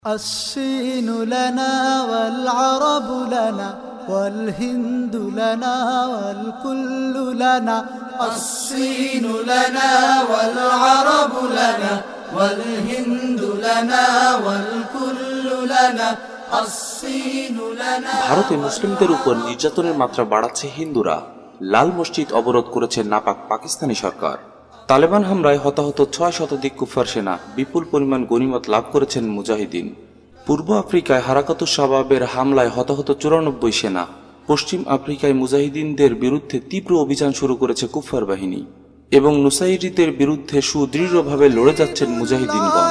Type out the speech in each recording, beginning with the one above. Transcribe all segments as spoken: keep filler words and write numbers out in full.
الصين لنا والعرب لنا والهند لنا والكل لنا الصين لنا والعرب لنا والهند لنا والكل لنا الصين لنا। ভারতে মুসলিমদের উপর নির্যাতনের মাত্রা বাড়াচ্ছে হিন্দুরা। লাল মসজিদ অবরোধ করেছে নাপাক পাকিস্তানি সরকার। তালেবান হামলায় হতাহত ছয় শতাধিক কুফার সেনা, বিপুল পরিমাণ গনিমত লাভ করেছেন মুজাহিদিন। পূর্ব আফ্রিকায় হারাকাতুশ শাবাবের হামলায় হতাহত চুরানব্বই সেনা। পশ্চিম আফ্রিকায় মুজাহিদিনদের বিরুদ্ধে তীব্র অভিযান শুরু করেছে কুফার বাহিনী এবং নুসাইরিদের বিরুদ্ধে সুদৃঢ়ভাবে লড়ে যাচ্ছেন মুজাহিদিনগণ।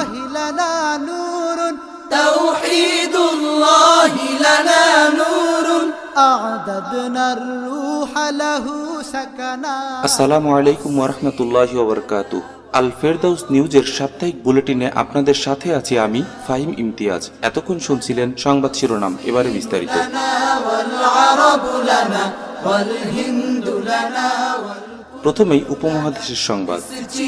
আসসালামু আলাইকুম ওয়া রাহমাতুল্লাহি ওয়া বারাকাতুহু। আল ফেরদাউস নিউজের সাপ্তাহিক বুলেটিনে আপনাদের সাথে আছি আমি ফাহিম ইমতিয়াজ। এতক্ষণ শুনছিলেন সংবাদ শিরোনাম, এবারে বিস্তারিত। প্রথমেই উপমহাদেশের সংবাদ।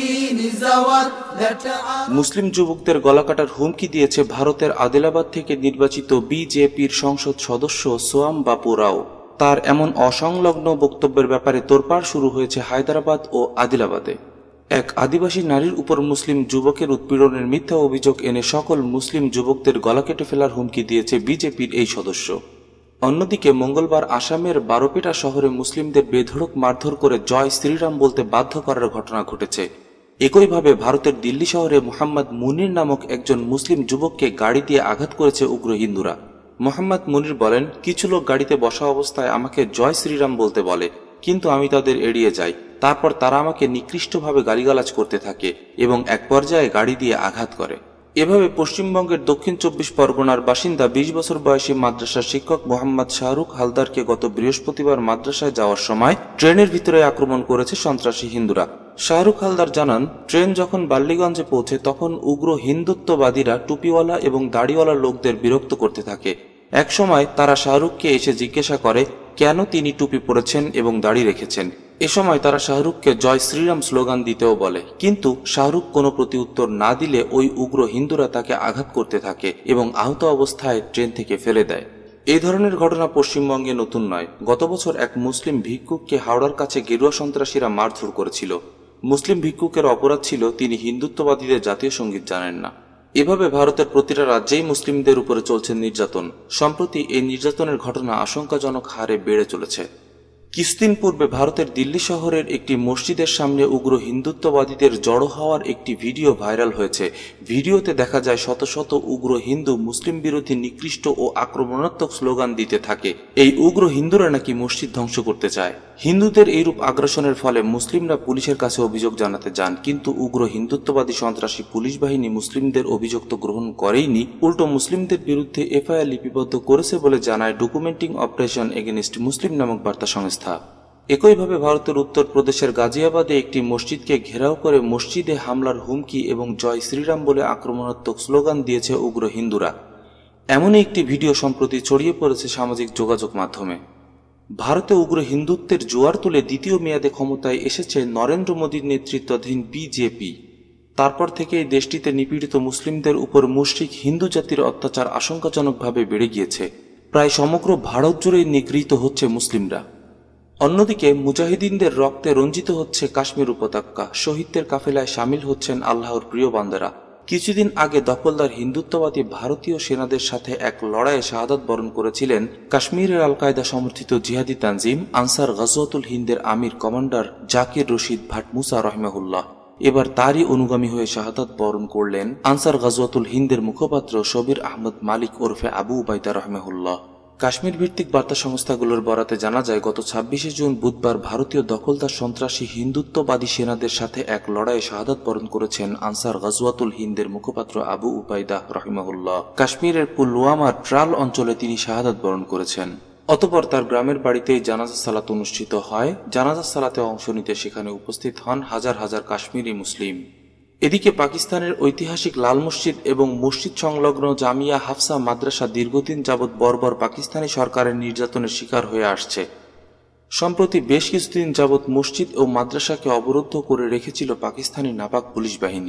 মুসলিম যুবকদের গলাকাটার হুমকি দিয়েছে ভারতের আদিলাবাদ থেকে নির্বাচিত বিজেপির সংসদ সদস্য সোয়াম বাপু রাও। তার এমন অসংলগ্ন বক্তব্যের ব্যাপারে তোড়পাড় শুরু হয়েছে হায়দ্রাবাদ ও আদিলাবাদে। এক আদিবাসী নারীর উপর মুসলিম যুবকের উৎপীড়নের মিথ্যা অভিযোগ এনে সকল মুসলিম যুবকদের গলা কেটে ফেলার হুমকি দিয়েছে বিজেপির এই সদস্য। অন্যদিকে মঙ্গলবার আসামের বারোপেটা শহরে মুসলিমদের বেধড়ক মারধর করে জয় শ্রীরাম বলতে বাধ্য করার ঘটনা ঘটেছে। একইভাবে ভারতের দিল্লি শহরে মোহাম্মদ মুনির নামক একজন মুসলিম যুবককে গাড়ি দিয়ে আঘাত করেছে উগ্র হিন্দুরা। মোহাম্মদ মুনির বলেন, কিছু লোক গাড়িতে বসা অবস্থায় আমাকে জয় শ্রীরাম বলতে বলে, কিন্তু আমি তাদের এড়িয়ে যাই। তারপর তারা আমাকে নিকৃষ্টভাবে গালিগালাজ করতে থাকে এবং এক পর্যায়ে গাড়ি দিয়ে আঘাত করে। এভাবে পশ্চিমবঙ্গের দক্ষিণ চব্বিশ পরগনার বাসিন্দা বিশ বছর বয়সী মাদ্রাসার শিক্ষক মোহাম্মদ শাহরুখ হালদারকে গত বৃহস্পতিবার মাদ্রাসায় যাওয়ার সময় ট্রেনের ভিতরে আক্রমণ করেছে সন্ত্রাসী হিন্দুরা। শাহরুখ হালদার জানান, ট্রেন যখন বাল্লিগঞ্জে পৌঁছে তখন উগ্র হিন্দুত্ববাদীরা টুপিওয়ালা এবং দাড়িওয়ালা লোকদের বিরক্ত করতে থাকে। এক সময় তারা শাহরুখকে এসে জিজ্ঞাসা করে কেন তিনি টুপি পরেছেন এবং দাড়ি রেখেছেন। এ সময় তারা শাহরুখকে জয় শ্রীরাম স্লোগান দিতেও বলে, কিন্তু শাহরুখ কোনো প্রতিউত্তর না দিলে ওই উগ্র হিন্দুরা তাকে আঘাত করতে থাকে এবং আহত অবস্থায় ট্রেন থেকে ফেলে দেয়। এই ধরনের ঘটনা পশ্চিমবঙ্গে নতুন নয়। গত বছর এক মুসলিম ভিক্ষুককে হাওড়ার কাছে গেরুয়া সন্ত্রাসীরা মারধর করেছিল। মুসলিম ভিক্ষুকের অপরাধ ছিল তিনি হিন্দুত্ববাদীদের জাতীয় সঙ্গীত জানেন না। এভাবে ভারতের প্রতিটা রাজ্যেই মুসলিমদের উপরে চলছে নির্যাতন। সম্প্রতি এই নির্যাতনের ঘটনা আশঙ্কাজনক হারে বেড়ে চলেছে। কিছুদিন পূর্বে ভারতের দিল্লি শহরের একটি মসজিদের সামনে উগ্র হিন্দুত্ববাদীদের জড়ো হওয়ার একটি ভিডিও ভাইরাল হয়েছে। ভিডিওতে দেখা যায় শত শত উগ্র হিন্দু মুসলিম বিরোধী নিকৃষ্ট ও আক্রমণাত্মক স্লোগান দিতে থাকে। এই উগ্র হিন্দুরা নাকি মসজিদ ধ্বংস করতে চায়। হিন্দুদের এইরূপ আগ্রাসনের ফলে মুসলিমরা পুলিশের কাছে অভিযোগ জানাতে যান, কিন্তু উগ্র হিন্দুত্ববাদী সন্ত্রাসী পুলিশ বাহিনী মুসলিমদের অভিযোগ তো গ্রহণ করেইনি, উল্টো মুসলিমদের বিরুদ্ধে এফআইআর লিপিবদ্ধ করেছে বলে জানায় ডকুমেন্টিং অপারেশন এগেইনস্ট মুসলিম নামক বার্তা সংস্থা। একইভাবে ভারতের উত্তর প্রদেশের গাজিয়াবাদে একটি মসজিদকে ঘেরাও করে মসজিদে হামলার হুমকি এবং জয় শ্রীরাম বলে আক্রমণাত্মক স্লোগান দিয়েছে উগ্র হিন্দুরা। এমনই একটি ভিডিও সম্প্রতি ছড়িয়ে পড়েছে সামাজিক যোগাযোগ মাধ্যমে। ভারতে উগ্র হিন্দুত্বের জোয়ার তুলে দ্বিতীয় মেয়াদে ক্ষমতায় এসেছে নরেন্দ্র মোদীর নেতৃত্বাধীন বিজেপি। তারপর থেকেই দেশটিতে নিপীড়িত মুসলিমদের উপর মুশরিক হিন্দু জাতির অত্যাচার আশঙ্কাজনকভাবে বেড়ে গিয়েছে। প্রায় সমগ্র ভারত জুড়েই নিগৃহীত হচ্ছে মুসলিমরা। অন্যদিকে মুজাহিদিনদের রক্তে রঞ্জিত হচ্ছে কাশ্মীর উপত্যকা। শহীদদের কাফেলায় সামিল হচ্ছেন আল্লাহর প্রিয় বান্দারা। কিছুদিন আগে দখলদার হিন্দুত্ববাদী ভারতীয় সেনাদের সাথে এক লড়াইয়ে শাহাদাত বরণ করেছিলেন কাশ্মীরের আল কায়দা সমর্থিত জিহাদি তানজিম আনসার গাজওয়াতুল হিন্দের আমির কমান্ডার জাকির রশিদ ভাট মুসা রহমাহুল্লাহ। এবার তারই অনুগামী হয়ে শাহাদাত বরণ করলেন আনসার গাজওয়াতুল হিন্দের মুখপাত্র শবির আহমদ মালিক ওরফে আবু উবাইদা রহমাহুল্লাহ। কাশ্মীর ভিত্তিক বার্তা সংস্থাগুলোর বরাতে জানা যায়, গত ছাব্বিশে জুন বুধবার ভারতীয় দখলদার সন্ত্রাসী হিন্দুত্ববাদী সেনাদের সাথে এক লড়াইয়ে শাহাদাত বরণ করেছেন আনসার গাজওয়াতুল হিন্দের মুখপাত্র আবু উবাইদা রহিমাহুল্লাহ। কাশ্মীরের পুলওয়ামার ট্রাল অঞ্চলে তিনি শাহাদাত বরণ করেছেন। অতঃপর তার গ্রামের বাড়িতেই জানাজা সালাত অনুষ্ঠিত হয়। জানাজা সালাতে অংশ নিতে সেখানে উপস্থিত হন হাজার হাজার কাশ্মীরি মুসলিম। এদিকে পাকিস্তানের ঐতিহাসিক লাল মসজিদ এবং মসজিদ সংলগ্ন জামিয়া হাফসা মাদ্রাসা দীর্ঘদিন যাবৎ বর্বর পাকিস্তানি সরকারের নির্যাতনের শিকার হয়ে আসছে। সম্প্রতি বেশ কিছুদিন যাবৎ মসজিদ ও মাদ্রাসাকে অবরুদ্ধ করে রেখেছিল পাকিস্তানি নাপাক পুলিশ বাহিনী।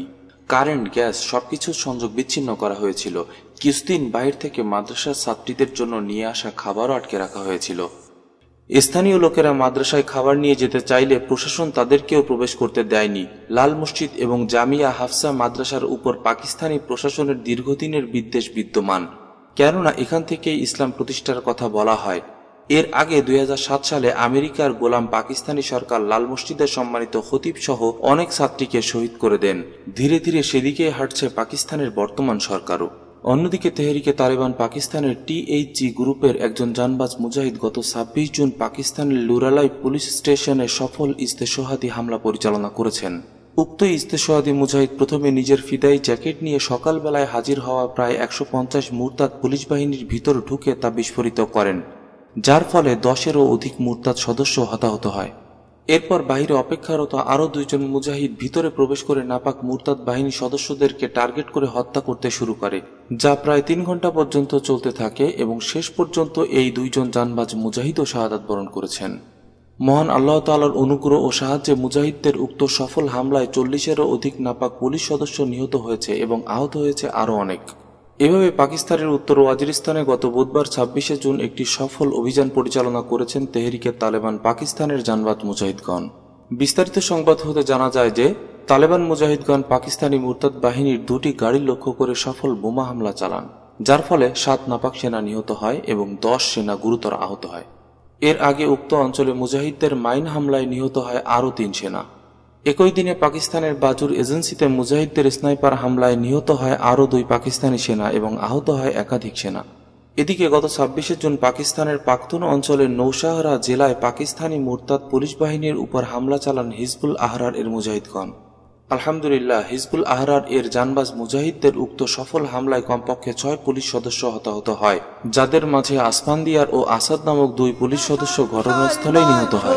কারেন্ট, গ্যাস সবকিছুর সংযোগ বিচ্ছিন্ন করা হয়েছিল। কিছুদিন বাইরে থেকে মাদ্রাসার ছাত্রীদের জন্য নিয়ে আসা খাবারও আটকে রাখা হয়েছিল। স্থানীয় লোকেরা মাদ্রাসায় খাবার নিয়ে যেতে চাইলে প্রশাসন তাদেরকেও প্রবেশ করতে দেয়নি। লাল মসজিদ এবং জামিয়া হাফসা মাদ্রাসার উপর পাকিস্তানি প্রশাসনের দীর্ঘদিনের বিদ্বেষ বিদ্যমান, কেননা এখান থেকেই ইসলাম প্রতিষ্ঠার কথা বলা হয়। এর আগে দুই হাজার সাত সালে আমেরিকার গোলাম পাকিস্তানি সরকার লাল মসজিদের সম্মানিত খতিব সহ অনেক ছাত্রীকে শহীদ করে দেন। ধীরে ধীরে সেদিকে হাঁটছে পাকিস্তানের বর্তমান সরকারও। অন্যদিকে তেহরিকে তালেবান পাকিস্তানের টিএইচজি গ্রুপের একজন জানবাজ মুজাহিদ গত ছাব্বিশ জুন পাকিস্তানের লুরালাই পুলিশ স্টেশনে সফল ইস্তেশহাদি হামলা পরিচালনা করেছেন। উক্ত ইস্তেশহাদি মুজাহিদ প্রথমে নিজের ফিদাই জ্যাকেট নিয়ে সকালবেলায় হাজির হওয়া প্রায় একশো পঞ্চাশ মুরতাদ পুলিশ বাহিনীর ভিতর ঢুকে তা বিস্ফোরিত করেন, যার ফলে দশেরও অধিক মুরতাদ সদস্য হতাহত হয়। এরপর বাহিরে অপেক্ষারত আরও দুইজন মুজাহিদ ভিতরে প্রবেশ করে নাপাক মুরতাদ বাহিনীর সদস্যদেরকে টার্গেট করে হত্যা করতে শুরু করে, যা প্রায় তিন ঘন্টা পর্যন্ত চলতে থাকে এবং শেষ পর্যন্ত এই দুইজন জানবাজ মুজাহিদও শাহাদাত বরণ করেছেন। মহান আল্লাহ তাআলার অনুগ্রহ ও সাহায্যে মুজাহিদদের উক্ত সফল হামলায় চল্লিশেরও অধিক নাপাক পুলিশ সদস্য নিহত হয়েছে এবং আহত হয়েছে আরও অনেক। এভাবে পাকিস্তানের উত্তর ওয়াজিরিস্তানে গত বুধবার ছাব্বিশে জুন একটি সফল অভিযান পরিচালনা করেছেন তেহরিকে তালেবান পাকিস্তানের জানবাজ মুজাহিদগণ। বিস্তারিত সংবাদ হতে জানা যায় যে তালেবান মুজাহিদগণ পাকিস্তানি মুরতাদ বাহিনীর দুটি গাড়ি লক্ষ্য করে সফল বোমা হামলা চালান, যার ফলে সাত নাপাক সেনা নিহত হয় এবং দশ সেনা গুরুতর আহত হয়। এর আগে উক্ত অঞ্চলে মুজাহিদদের মাইন হামলায় নিহত হয় আরও তিন সেনা। একই দিনে পাকিস্তানের বাজুর এজেন্সিতে মুজাহিদদের স্নাইপার হামলায় নিহত হয় আরও দুই পাকিস্তানি সেনা এবং আহত হয় একাধিক সেনা। এদিকে গত ছাব্বিশে জুন পাকিস্তানের পাখতুন অঞ্চলের নৌশাহরা জেলায় পাকিস্তানি মুরতাদ পুলিশ বাহিনীর উপর হামলা চালান হিজবুল আহরার এর মুজাহিদগণ। আলহামদুলিল্লাহ, হিজবুল আহরার এর জানবাজ মুজাহিদদের উক্ত সফল হামলায় কমপক্ষে ছয় পুলিশ সদস্য হতাহত হয়, যাদের মাঝে আসফান্দিয়ার ও আসাদ নামক দুই পুলিশ সদস্য ঘটনাস্থলেই নিহত হয়।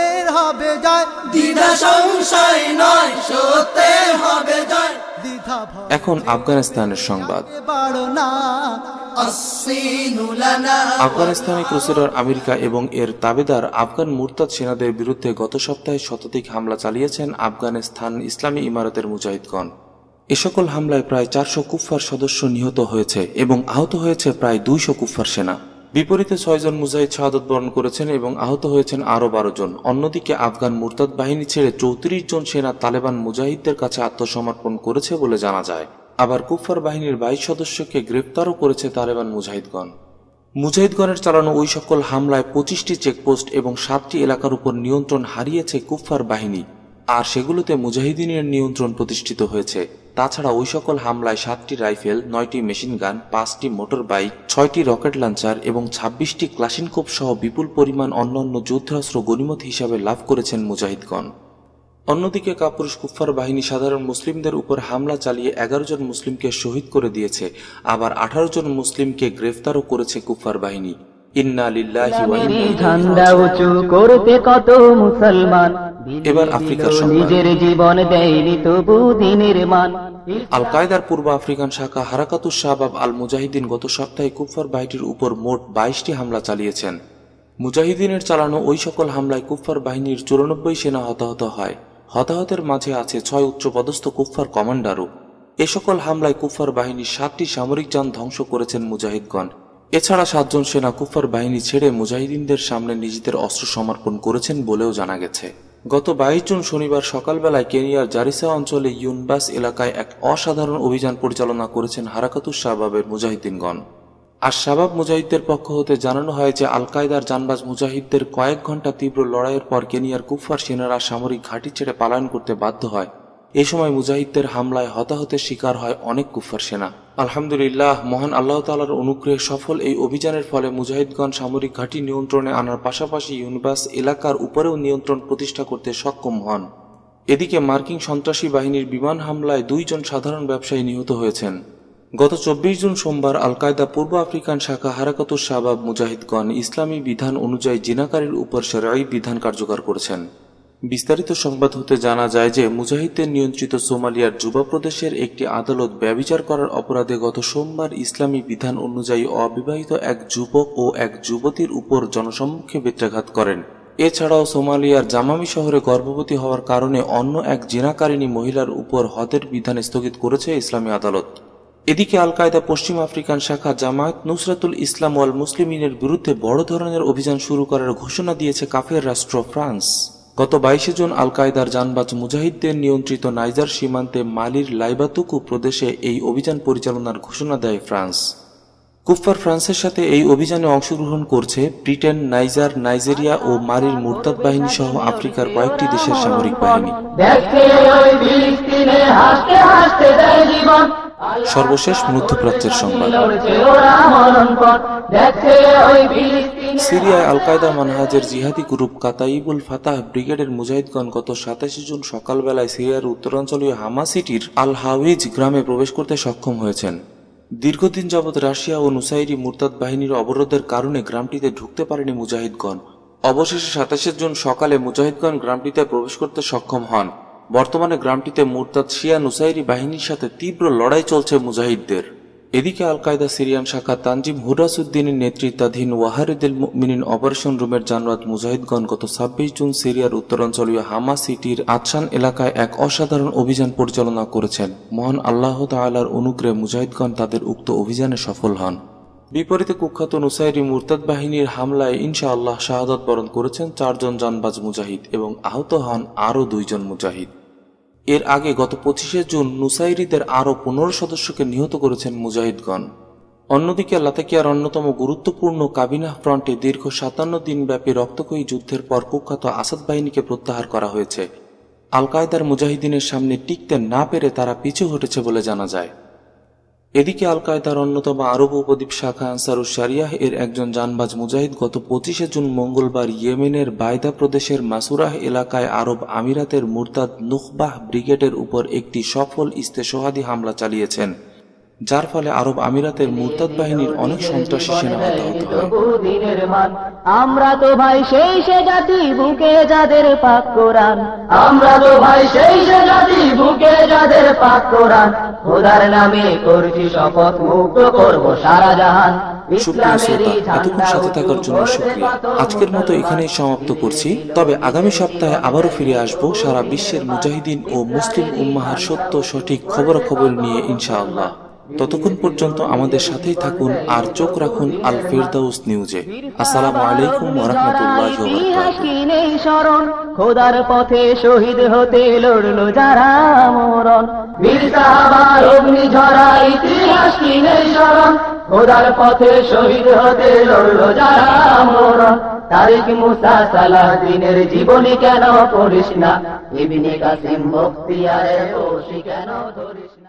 এখন আফগানিস্তানের সংবাদ। আফগানিস্তানে ক্রুসেডার আমেরিকা এবং এর তাবেদার আফগান মুরতাদ সেনাদের বিরুদ্ধে গত সপ্তাহে শতাধিক হামলা চালিয়েছেন আফগানিস্তান ইসলামী ইমারতের মুজাহিদগণ। এ সকল হামলায় প্রায় চারশো কুফফার সদস্য নিহত হয়েছে এবং আহত হয়েছে প্রায় দুইশো কুফফার সেনা। বিপরীতে ছয়জন মুজাহিদ শাহাদাত বরণ করেছেন এবং আহত হয়েছেন আরও বারো জন। অন্যদিকে আফগান মুরতাদ বাহিনী ছেড়ে চৌত্রিশ জন সেনা তালেবান মুজাহিদদের কাছে আত্মসমর্পণ করেছে বলে জানা যায়। আবার কুফফার বাহিনীর বাইশ সদস্যকে গ্রেপ্তারও করেছে তালেবান মুজাহিদগণ। মুজাহিদগণের চালানো ওই সকল হামলায় পঁচিশটি চেকপোস্ট এবং সাতটি এলাকার উপর নিয়ন্ত্রণ হারিয়েছে কুফফার বাহিনী, আর সেগুলোতে মুজাহিদিনের নিয়ন্ত্রণ প্রতিষ্ঠিত হয়েছে। তাছাড়া ওই সকল হামলায় সাতটি রাইফেল, নয়টি মেশিন গান, পাঁচটি মোটর বাইক, ছয়টি রকেট লঞ্চার এবং ছাব্বিশটি ক্লাশিনকোভ সহ বিপুল পরিমাণ অন্যান্য যুদ্ধাস্ত্র গনিমত হিসাবে লাভ করেছেন মুজাহিদগণ। অন্যদিকে কাপুরুষ কুফফার বাহিনী সাধারণ মুসলিমদের উপর হামলা চালিয়ে এগারো জন মুসলিমকে শহীদ করে দিয়েছে, আবার আঠারো জন মুসলিমকে গ্রেফতারও করেছে কুফফার বাহিনী। ইন্না লিল্লাহি ওয়া ইন্না ইলাইহি রাজিউন। এবার আফ্রিকার সংবাদ। আল কায়দার পূর্ব আফ্রিকান শাখা হারাকাতুশ শাবাব আল মুজাহিদিন গত সপ্তাহে কুফফার বাহিনীর উপর মোট বাইশটি হামলা চালিয়েছেন। মুজাহিদিনের চালানো ওই সকল হামলায় কুফফার বাহিনীর চুরানব্বই সেনা হতাহত হয়। হতাহতের মাঝে আছে ছয় উচ্চপদস্থ কুফফার কমান্ডারও। এ সকল হামলায় কুফফার বাহিনীর সাতটি সামরিক যান ধ্বংস করেছেন মুজাহিদগণ। এছাড়া সাতজন সেনা কুফফার বাহিনী ছেড়ে মুজাহিদিনদের সামনে নিজেদের অস্ত্র সমর্পণ করেছেন বলেও জানা গেছে। গত বাইশ জুন শনিবার সকালবেলায় কেনিয়ার জারিসা অঞ্চলে ইউনবাস এলাকায় এক অসাধারণ অভিযান পরিচালনা করেছেন হারাকাতুশ শাবাবের মুজাহিদিনগণ। আর শাবাব মুজাহিদদের পক্ষ হতে জানানো হয় যে আল কায়দার জানবাজ মুজাহিদদের কয়েক ঘন্টা তীব্র লড়াইয়ের পর কেনিয়ার কুফফার সেনারা সামরিক ঘাঁটি ছেড়ে পালায়ন করতে বাধ্য হয়। এ সময় মুজাহিদদের হামলায় হতাহতের শিকার হয় অনেক কুফফার সেনা। আলহামদুলিল্লাহ, মহান আল্লাহ তাআলার অনুগ্রহে সফল এই অভিযানের ফলে মুজাহিদগণ সামরিক ঘাঁটি নিয়ন্ত্রণে আনার পাশাপাশি ইউনবাস এলাকার উপরেও নিয়ন্ত্রণ প্রতিষ্ঠা করতে সক্ষম হন। এদিকে মার্কিন সন্ত্রাসী বাহিনীর বিমান হামলায় দুইজন সাধারণ ব্যবসায়ী নিহত হয়েছেন। গত চব্বিশ জুন সোমবার আল কায়দা পূর্ব আফ্রিকান শাখা হারাকাতুশ শাবাব মুজাহিদগণ ইসলামী বিধান অনুযায়ী জিনাকারীর উপর শরঈ বিধান কার্যকর করেছেন। বিস্তারিত সংবাদ হতে জানা যায় যে মুজাহিদদের নিয়ন্ত্রিত সোমালিয়ার জুবা প্রদেশের একটি আদালত ব্যভিচার করার অপরাধে গত সোমবার ইসলামী বিধান অনুযায়ী অবিবাহিত এক যুবক ও এক যুবতীর উপর জনসম্মুখে বেত্রাঘাত করেন। এছাড়াও সোমালিয়ার জামামি শহরে গর্ভবতী হওয়ার কারণে অন্য এক জিনাকারিণী মহিলার উপর হদের বিধান স্থগিত করেছে ইসলামী আদালত। এদিকে আল কায়দা পশ্চিম আফ্রিকান শাখা জামায়াত নুসরাতুল ইসলাম ওয়াল মুসলিমিনের বিরুদ্ধে বড় ধরনের অভিযান শুরু করার ঘোষণা দিয়েছে কাফের রাষ্ট্র ফ্রান্স। গত বাইশে জুন আল কায়দার জানবাজ মুজাহিদদের নিয়ন্ত্রিত নাইজার সীমান্তে মালির লাইবাতুকু প্রদেশে এই অভিযান পরিচালনার ঘোষণা দেয় ফ্রান্স। কুফফার ফ্রান্সের সাথে এই অভিযানে অংশগ্রহণ করছে ব্রিটেন, নাইজার, নাইজেরিয়া ও মালির মুরতাদ বাহিনী সহ আফ্রিকার কয়েকটি দেশের সামরিক বাহিনী। সর্বশেষ মধ্যপ্রাচ্যের সংবাদ। সিরিয়ায় আল কায়দা মানহাজের জিহাদি গ্রুপ কাতাইবুল ফাতাহ ব্রিগেডের মুজাহিদগণ গত সাতাশে জুন সকালবেলায় সিরিয়ার উত্তরাঞ্চলীয় হামা সিটির আল হাউইজ গ্রামে প্রবেশ করতে সক্ষম হয়েছেন। দীর্ঘদিন যাবৎ রাশিয়া ও নুসাইরি মুরতাদ বাহিনীর অবরোধের কারণে গ্রামটিতে ঢুকতে পারেনি মুজাহিদগণ। অবশেষে সাতাশে জুন সকালে মুজাহিদগণ গ্রামটিতে প্রবেশ করতে সক্ষম হন। বর্তমানে গ্রামটিতে মুরতাদ শিয়া নুসাইরি বাহিনীর সাথে তীব্র লড়াই চলছে মুজাহিদদের। এদিকে আল কায়দা সিরিয়ান শাখা তানজিম হুরাসুদ্দিনের নেতৃত্বাধীন ওয়াহারিদুল মুমিনিন অপারেশন রুমের জানরাত মুজাহিদগণ গত ছাব্বিশ জুন সিরিয়ার উত্তরাঞ্চলীয় হামা সিটির আতশান এলাকায় এক অসাধারণ অভিযান পরিচালনা করেছেন। মহান আল্লাহ তাআলার অনুগ্রহে মুজাহিদগণ তাদের উক্ত অভিযানে সফল হন। বিপরীতে কুখ্যাত নুসাইরি মুরতাদ বাহিনীর হামলায় ইনশাআল্লাহ শাহাদাত বরণ করেছেন চারজন জানবাজ মুজাহিদ এবং আহত হন আরও দুইজন মুজাহিদ। এর আগে গত পঁচিশে জুন নুসাইরিদের আরও পনেরো সদস্যকে নিহত করেছেন মুজাহিদগণ। অন্যদিকে লাতাকিয়ার অন্যতম গুরুত্বপূর্ণ কাবিনাহ ফ্রন্টে দীর্ঘ সাতান্ন দিনব্যাপী রক্তক্ষয়ী যুদ্ধের পর কুখ্যাত আসাদ বাহিনীকে প্রত্যাহার করা হয়েছে। আল কায়দার মুজাহিদিনের সামনে টিকতে না পেরে তারা পিছু হটেছে বলে জানা যায়। এদিকে আল কায়দার অন্যতম আরব উপদ্বীপ শাখা আনসারুশ শারিয়াহ এর একজন জানবাজ মুজাহিদ গত পঁচিশে জুন মঙ্গলবার ইয়েমেনের বাইদা প্রদেশের মাসুরাহ এলাকায় আরব আমিরাতের মুরতাদ নুখবাহ ব্রিগেডের উপর একটি সফল ইস্তেশহাদি হামলা চালিয়েছেন, যার ফলে আরব আমিরাতের মুরতাদ বাহিনীর অনেক সন্ত্রাসী সেনা হতাহত হয়। আমরা তো ভাই সেই সে জাতি বুকে যাদের পাক কোরআন, আমরা তো ভাই সেই সে জাতি বুকে যাদের পাক কোরআন, খোদার নামে করছি শপথ মুক্ত করব সারা জাহান। সুপ্রিয় শ্রোতা, এতক্ষণ সাথে থাকার জন্য শুকরিয়া। আজকের মতো এখানেই সমাপ্ত করছি। তবে আগামী সপ্তাহে আবারও ফিরে আসব সারা বিশ্বের মুজাহিদিন ও মুসলিম উম্মাহার সত্য সঠিক খবরাখবর নিয়ে ইনশাআল্লাহ। ততক্ষণ পর্যন্ত আমাদের সাথেই থাকুন আর চোখ রাখুন আল ফেরদাউস নিউজে। আসসালামু আলাইকুম ওয়া রাহমাতুল্লাহি ওয়া বারাকাতুহু। খোদার পথে শহীদ হতে লড়লো যারা মরণ, বীর সাহাবার অগ্নিঝরা ইতিহাস কি নেই স্মরণ, খোদার পথে শহীদ হতে লড়লো যারা মরণ। তারিক মুসা সালাহদ্দিনের জীবনী কেন পড়িস না, ইবনে কাসিম বখতিয়ারের বর্ষি কেন ধরিস না।